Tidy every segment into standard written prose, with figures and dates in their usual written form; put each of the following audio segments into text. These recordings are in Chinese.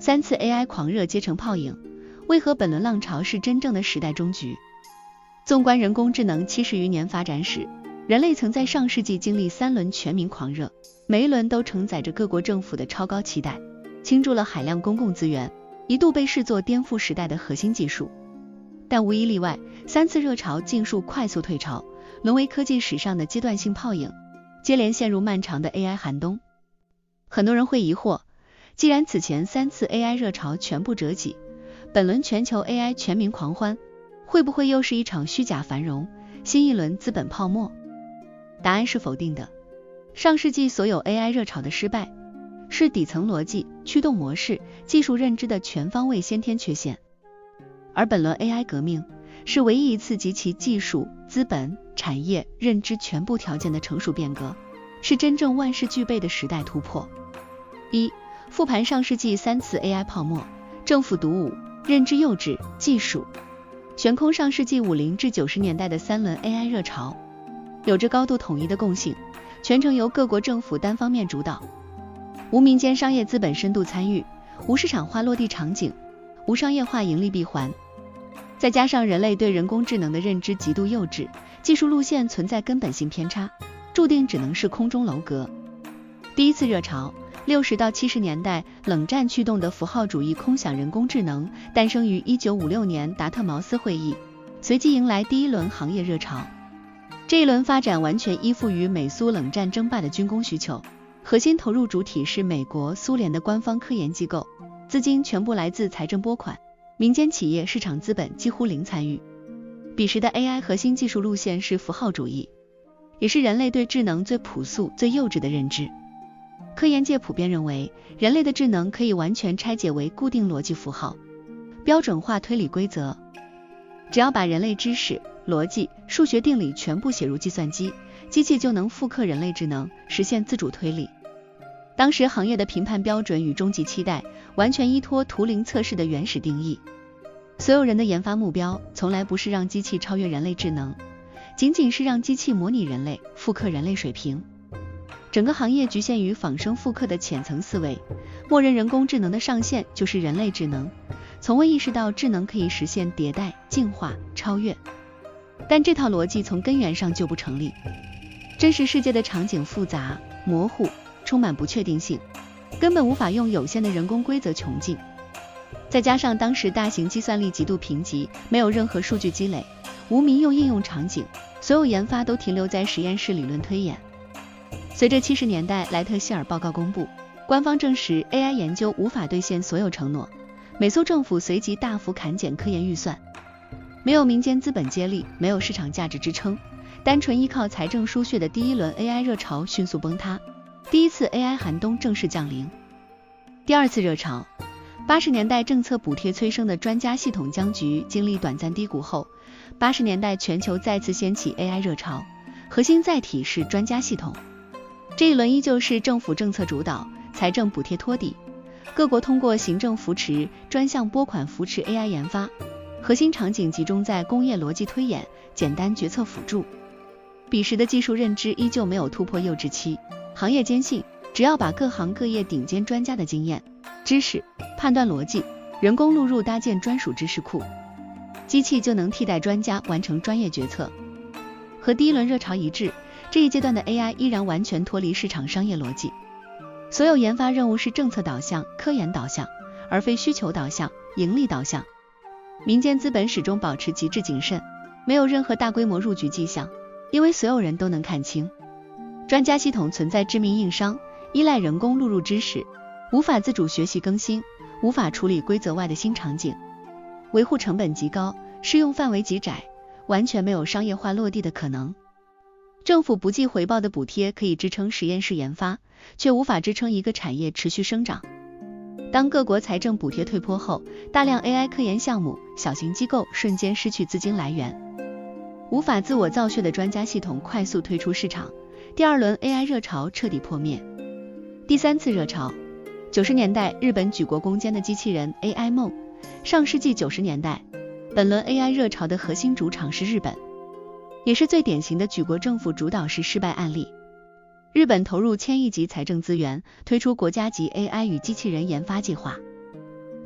3次 AI 狂热皆成泡影，为何本轮浪潮是真正的时代终局？纵观人工智能70余年发展史，人类曾在上世纪经历3轮全民狂热，每一轮都承载着各国政府的超高期待，倾注了海量公共资源，一度被视作颠覆时代的核心技术。但无一例外，3次热潮尽数快速退潮，沦为科技史上的阶段性泡影，接连陷入漫长的 AI 寒冬。很多人会疑惑，既然此前3次 AI 热潮全部折戟，本轮全球 AI 全民狂欢，会不会又是一场虚假繁荣，新一轮资本泡沫？答案是否定的。上世纪所有 AI 热潮的失败，是底层逻辑、驱动模式、技术认知的全方位先天缺陷。而本轮 AI 革命，是唯一一次集其技术、资本、产业、认知全部条件的成熟变革，是真正万事俱备的时代突破。1. 复盘上世纪3次 AI 泡沫，政府独舞，认知幼稚，技术悬空。上世纪50至90年代的3轮 AI 热潮，有着高度统一的共性，全程由各国政府单方面主导，无民间商业资本深度参与，无市场化落地场景，无商业化盈利闭环。再加上人类对人工智能的认知极度幼稚，技术路线存在根本性偏差，注定只能是空中楼阁。第一次热潮，60到70年代冷战驱动的符号主义空想人工智能，诞生于1956年达特茅斯会议，随即迎来第一轮行业热潮。这一轮发展完全依附于美苏冷战争霸的军工需求，核心投入主体是美国、苏联的官方科研机构，资金全部来自财政拨款，民间企业市场资本几乎零参与。彼时的 AI 核心技术路线是符号主义，也是人类对智能最朴素、最幼稚的认知。科研界普遍认为，人类的智能可以完全拆解为固定逻辑符号、标准化推理规则，只要把人类知识、逻辑、数学定理全部写入计算机，机器就能复刻人类智能，实现自主推理。当时行业的评判标准与终极期待完全依托图灵测试的原始定义，所有人的研发目标从来不是让机器超越人类智能，仅仅是让机器模拟人类，复刻人类水平。整个行业局限于仿生复刻的浅层思维，默认人工智能的上限就是人类智能，从未意识到智能可以实现迭代、进化、超越。但这套逻辑从根源上就不成立。真实世界的场景复杂、模糊，充满不确定性，根本无法用有限的人工规则穷尽。再加上当时大型计算力极度贫瘠，没有任何数据积累，无民用应用场景，所有研发都停留在实验室理论推演。随着70年代莱特希尔报告公布，官方证实 AI 研究无法兑现所有承诺，美苏政府随即大幅砍减科研预算。没有民间资本接力，没有市场价值支撑，单纯依靠财政输血的第一轮 AI 热潮迅速崩塌，第一次 AI 寒冬正式降临。第二次热潮，80年代政策补贴催生的专家系统僵局经历短暂低谷后，80年代全球再次掀起 AI 热潮，核心载体是专家系统。这一轮依旧是政府政策主导，财政补贴托底，各国通过行政扶持、专项拨款扶持 AI 研发，核心场景集中在工业逻辑推演、简单决策辅助。彼时的技术认知依旧没有突破幼稚期，行业坚信只要把各行各业顶尖专家的经验、知识、判断逻辑、人工录入搭建专属知识库，机器就能替代专家完成专业决策。和第一轮热潮一致，这一阶段的 AI 依然完全脱离市场商业逻辑，所有研发任务是政策导向、科研导向，而非需求导向、盈利导向。民间资本始终保持极致谨慎，没有任何大规模入局迹象，因为所有人都能看清，专家系统存在致命硬伤，依赖人工录入知识，无法自主学习更新，无法处理规则外的新场景，维护成本极高，适用范围极窄，完全没有商业化落地的可能。政府不计回报的补贴可以支撑实验室研发，却无法支撑一个产业持续生长。当各国财政补贴退坡后，大量 AI 科研项目、小型机构瞬间失去资金来源，无法自我造血的专家系统快速退出市场，第二轮 AI 热潮彻底破灭。第三次热潮，90年代日本举国攻坚的机器人 AI 梦，上世纪90年代，本轮 AI 热潮的核心主场是日本，也是最典型的举国政府主导式失败案例。日本投入1000亿级财政资源，推出国家级 AI 与机器人研发计划，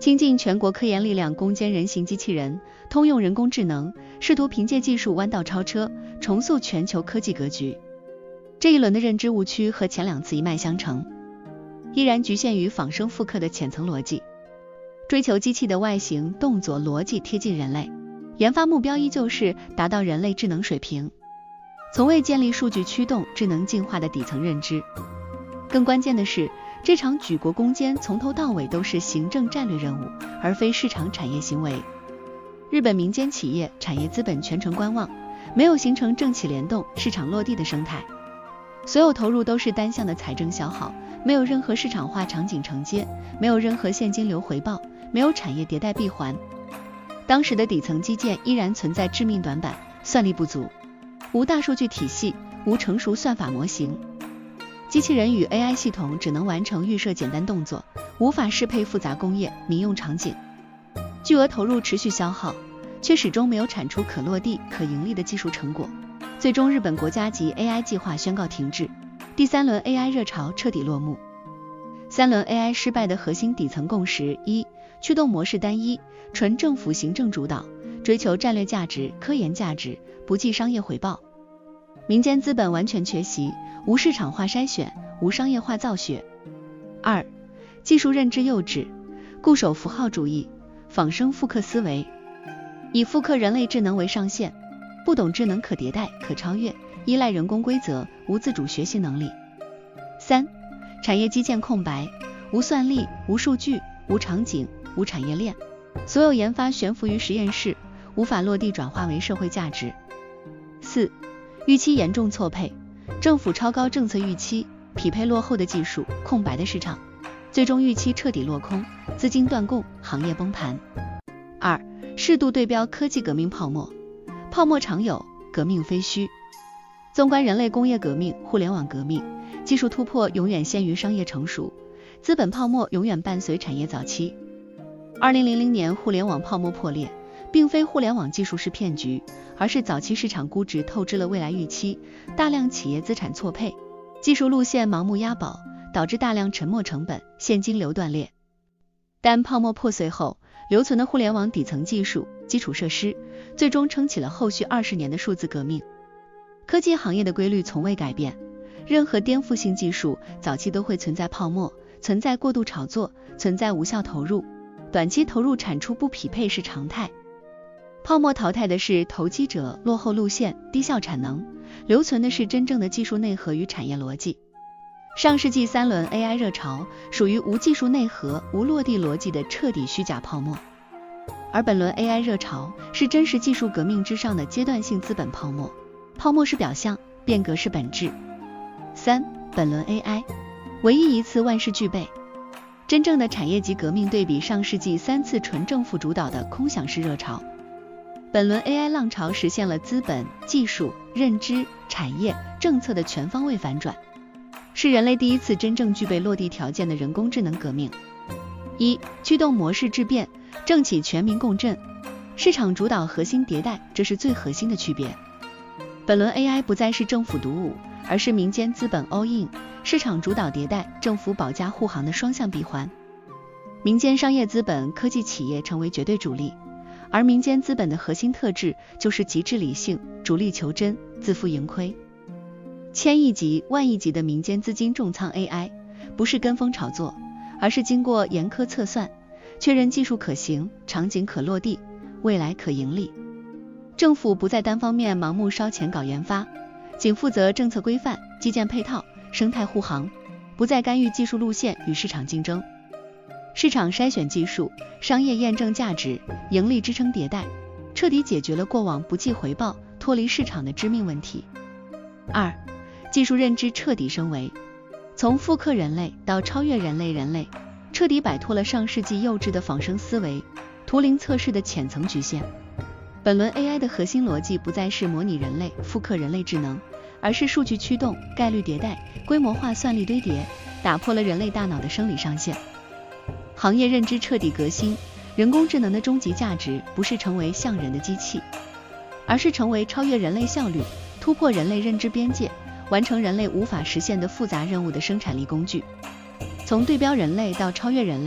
倾尽全国科研力量攻坚人形机器人，通用人工智能，试图凭借技术弯道超车，重塑全球科技格局。这一轮的认知误区和前2次一脉相承，依然局限于仿生复刻的浅层逻辑，追求机器的外形、动作、逻辑贴近人类，研发目标依旧是达到人类智能水平，从未建立数据驱动智能进化的底层认知。更关键的是，这场举国攻坚从头到尾都是行政战略任务，而非市场产业行为。日本民间企业产业资本全程观望，没有形成政企联动、市场落地的生态，所有投入都是单向的财政消耗，没有任何市场化场景承接，没有任何现金流回报，没有产业迭代闭环。当时的底层基建依然存在致命短板，算力不足，无大数据体系，无成熟算法模型。机器人与 AI 系统只能完成预设简单动作，无法适配复杂工业民用场景。巨额投入持续消耗，却始终没有产出可落地、可盈利的技术成果。最终，日本国家级 AI 计划宣告停滞，第3轮 AI 热潮彻底落幕。3轮 AI 失败的核心底层共识： 1. 驱动模式单一，纯政府行政主导，追求战略价值、科研价值，不计商业回报。民间资本完全缺席，无市场化筛选，无商业化造血。2. 技术认知幼稚，固守符号主义，仿生复刻思维，以复刻人类智能为上限，不懂智能可迭代、可超越，依赖人工规则，无自主学习能力。3. 产业基建空白，无算力，无数据，无场景，无产业链，所有研发悬浮于实验室，无法落地转化为社会价值。4. 预期严重错配，政府超高政策预期，匹配落后的技术，空白的市场，最终预期彻底落空，资金断供，行业崩盘。2. 适度对标科技革命泡沫，泡沫常有，革命非虚。纵观人类工业革命、互联网革命，技术突破永远先于商业成熟，资本泡沫永远伴随产业早期。2000年互联网泡沫破裂，并非互联网技术是骗局，而是早期市场估值透支了未来预期，大量企业资产错配，技术路线盲目押宝，导致大量沉没成本，现金流断裂。但泡沫破碎后，留存的互联网底层技术、基础设施，最终撑起了后续20年的数字革命。科技行业的规律从未改变，任何颠覆性技术早期都会存在泡沫，存在过度炒作，存在无效投入，短期投入产出不匹配是常态。泡沫淘汰的是投机者、落后路线、低效产能，留存的是真正的技术内核与产业逻辑。上世纪3轮 AI 热潮属于无技术内核、无落地逻辑的彻底虚假泡沫，而本轮 AI 热潮是真实技术革命之上的阶段性资本泡沫。泡沫是表象，变革是本质。3. 本轮 AI 唯一一次万事俱备，真正的产业级革命对比上世纪3次纯政府主导的空想式热潮。本轮 AI 浪潮实现了资本、技术、认知、产业、政策的全方位反转，是人类第一次真正具备落地条件的人工智能革命。1. 驱动模式质变，政企全民共振，市场主导核心迭代，这是最核心的区别。本轮 AI 不再是政府独舞，而是民间资本 all in， 市场主导迭代，政府保驾护航的双向闭环。民间商业资本、科技企业成为绝对主力，而民间资本的核心特质就是极致理性、逐利求真、自负盈亏。千亿级、万亿级的民间资金重仓 AI， 不是跟风炒作，而是经过严苛测算，确认技术可行，场景可落地，未来可盈利。政府不再单方面盲目烧钱搞研发，仅负责政策规范、基建配套、生态护航，不再干预技术路线与市场竞争。市场筛选技术，商业验证价值，盈利支撑迭代，彻底解决了过往不计回报、脱离市场的致命问题。2. 技术认知彻底升维，从复刻人类到超越人类，彻底摆脱了上世纪幼稚的仿生思维、图灵测试的浅层局限。本轮 AI 的核心逻辑不再是模拟人类、复刻人类智能，而是数据驱动、概率迭代、规模化算力堆叠，打破了人类大脑的生理上限。行业认知彻底革新，人工智能的终极价值不是成为像人的机器，而是成为超越人类效率、突破人类认知边界、完成人类无法实现的复杂任务的生产力工具。从对标人类到超越人类，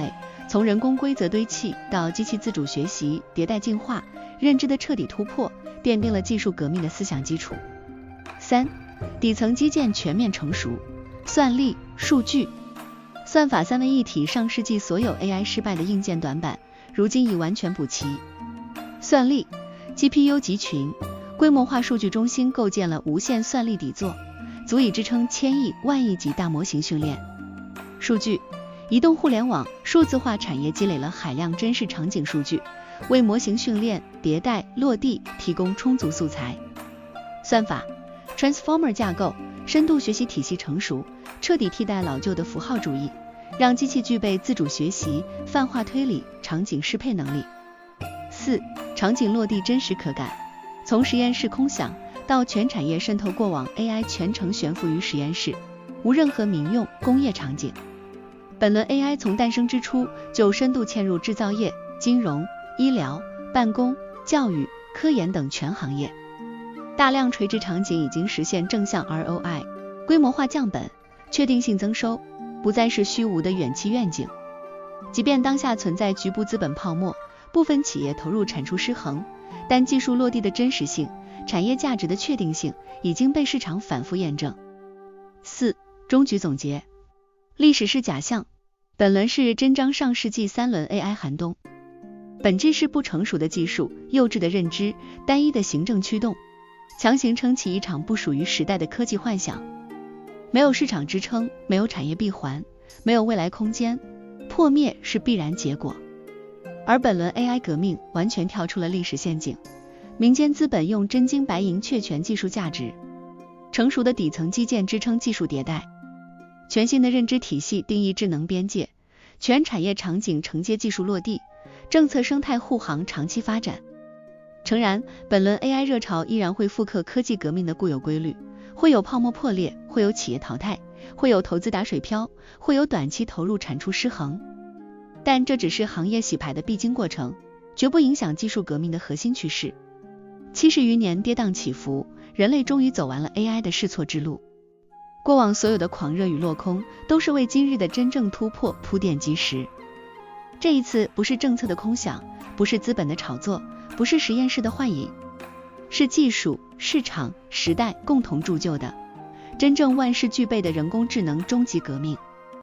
从人工规则堆砌到机器自主学习、迭代进化，认知的彻底突破，奠定了技术革命的思想基础。3. 底层基建全面成熟，算力、数据、算法三位一体，上世纪所有 AI 失败的硬件短板，如今已完全补齐。算力 GPU 集群，规模化数据中心构建了无限算力底座，足以支撑千亿、万亿级大模型训练。数据移动互联网数字化产业积累了海量真实场景数据，为模型训练、迭代、落地提供充足素材。算法 Transformer 架构，深度学习体系成熟，彻底替代老旧的符号主义，让机器具备自主学习、泛化推理、场景适配能力。4. 场景落地真实可感，从实验室空想到全产业渗透过往 AI 全程悬浮于实验室，无任何民用工业场景。本轮 AI 从诞生之初就深度嵌入制造业、金融、医疗、办公、教育、科研等全行业，大量垂直场景已经实现正向 ROI， 规模化降本，确定性增收，不再是虚无的远期愿景。即便当下存在局部资本泡沫，部分企业投入产出失衡，但技术落地的真实性、产业价值的确定性已经被市场反复验证。4. 终局总结，历史是假象，本轮是真章上世纪3轮 AI 寒冬。本质是不成熟的技术、幼稚的认知、单一的行政驱动，强行撑起一场不属于时代的科技幻想。没有市场支撑，没有产业闭环，没有未来空间，破灭是必然结果。而本轮 AI 革命完全跳出了历史陷阱，民间资本用真金白银确权技术价值，成熟的底层基建支撑技术迭代，全新的认知体系定义智能边界，全产业场景承接技术落地，政策生态护航长期发展。诚然，本轮 AI 热潮依然会复刻科技革命的固有规律，会有泡沫破裂，会有企业淘汰，会有投资打水漂，会有短期投入产出失衡。但这只是行业洗牌的必经过程，绝不影响技术革命的核心趋势。70余年跌宕起伏，人类终于走完了 AI 的试错之路。过往所有的狂热与落空，都是为今日的真正突破铺垫基石。这一次不是政策的空想，不是资本的炒作，不是实验室的幻影，是技术、市场、时代共同铸就的真正万事俱备的人工智能终极革命。